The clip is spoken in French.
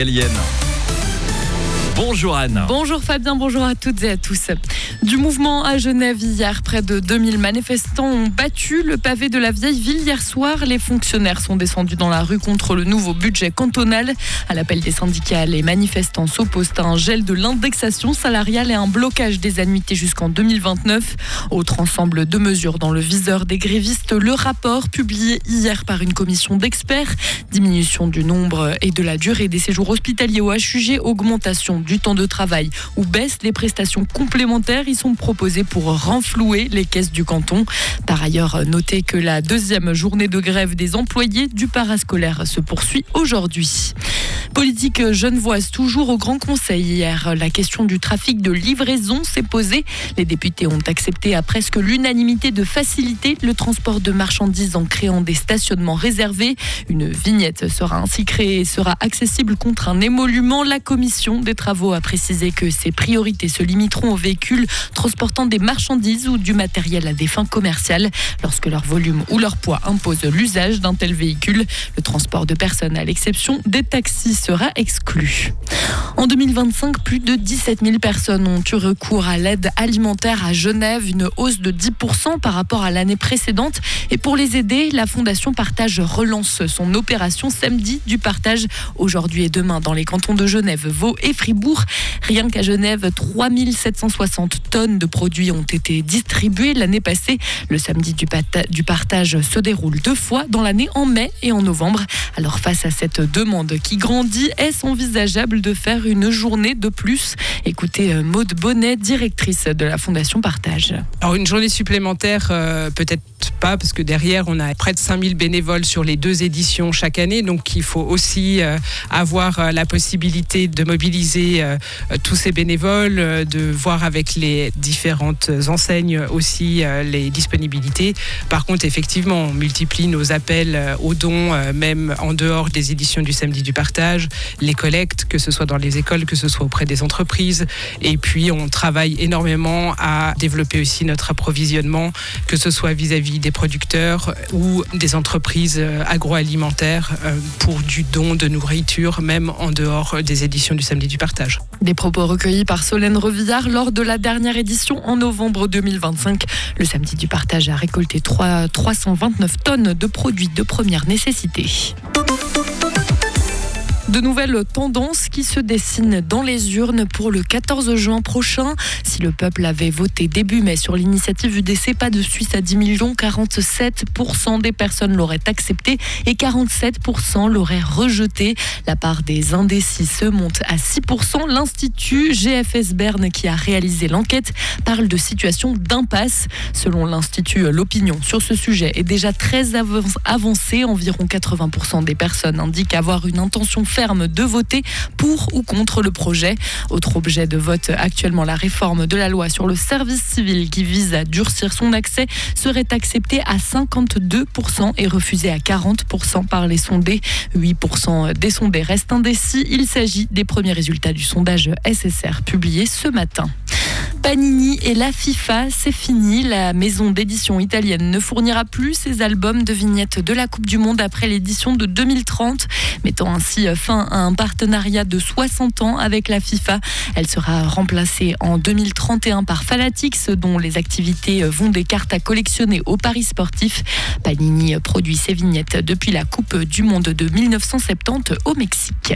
Eliane. Bonjour Anne. Bonjour Fabien, bonjour à toutes et à tous. Du mouvement à Genève hier, près de 2000 manifestants ont battu le pavé de la vieille ville hier soir. Les fonctionnaires sont descendus dans la rue contre le nouveau budget cantonal. À l'appel des syndicats, les manifestants s'opposent à un gel de l'indexation salariale et un blocage des annuités jusqu'en 2029. Autre ensemble de mesures dans le viseur des grévistes, le rapport publié hier par une commission d'experts. Diminution du nombre et de la durée des séjours hospitaliers au HUG, augmentation du temps de travail ou baisse des prestations complémentaires. Ils sont proposés pour renflouer les caisses du canton. Par ailleurs, notez que la deuxième journée de grève des employés du parascolaire se poursuit aujourd'hui. Politique genevoise, toujours au Grand Conseil hier. La question du trafic de livraison s'est posée. Les députés ont accepté à presque l'unanimité de faciliter le transport de marchandises en créant des stationnements réservés. Une vignette sera ainsi créée et sera accessible contre un émolument. La commission des travaux a précisé que ces priorités se limiteront aux véhicules transportant des marchandises ou du matériel à des fins commerciales. Lorsque leur volume ou leur poids impose l'usage d'un tel véhicule, le transport de personnes, à l'exception des taxis, sera exclu. En 2025, plus de 17 000 personnes ont eu recours à l'aide alimentaire à Genève, une hausse de 10% par rapport à l'année précédente. Et pour les aider, la Fondation Partage relance son opération Samedi du Partage aujourd'hui et demain dans les cantons de Genève, Vaud et Fribourg. Rien qu'à Genève, 3 760 tonnes de produits ont été distribuées l'année passée. Le Samedi du Partage se déroule 2 fois dans l'année, en mai et en novembre. Alors face à cette demande qui grandit, est-ce envisageable de faire une journée de plus? Écoutez Maude Bonnet, directrice de la Fondation Partage. Alors une journée supplémentaire, peut-être pas, parce que derrière on a près de 5000 bénévoles sur les 2 éditions chaque année, donc il faut aussi avoir la possibilité de mobiliser tous ces bénévoles, de voir avec les différentes enseignes aussi les disponibilités. Par contre, effectivement, on multiplie nos appels aux dons, même en dehors des éditions du Samedi du Partage, les collectes, que ce soit dans les écoles, que ce soit auprès des entreprises. Et puis, on travaille énormément à développer aussi notre approvisionnement, que ce soit vis-à-vis des producteurs ou des entreprises agroalimentaires pour du don de nourriture, même en dehors des éditions du Samedi du Partage. Des propos recueillis par Solène Revillard lors de la dernière édition en novembre 2025. Le Samedi du Partage a récolté 329 tonnes de produits de première nécessité. De nouvelles tendances qui se dessinent dans les urnes pour le 14 juin prochain. Si le peuple avait voté début mai sur l'initiative UDC, pas de Suisse à 10 millions, 47% des personnes l'auraient accepté et 47% l'auraient rejeté. La part des indécis se monte à 6%. L'Institut GFS Berne, qui a réalisé l'enquête, parle de situation d'impasse. Selon l'Institut, l'opinion sur ce sujet est déjà très avancée. Environ 80% des personnes indiquent avoir une intention ferme de voter pour ou contre le projet. Autre objet de vote actuellement, la réforme de la loi sur le service civil qui vise à durcir son accès serait acceptée à 52% et refusée à 40% par les sondés. 8% des sondés restent indécis. Il s'agit des premiers résultats du sondage SSR publié ce matin. Panini et la FIFA, c'est fini. La maison d'édition italienne ne fournira plus ses albums de vignettes de la Coupe du Monde après l'édition de 2030, mettant ainsi fin à un partenariat de 60 ans avec la FIFA. Elle sera remplacée en 2031 par Fanatics, dont les activités vont des cartes à collectionner aux paris sportifs. Panini produit ses vignettes depuis la Coupe du Monde de 1970 au Mexique.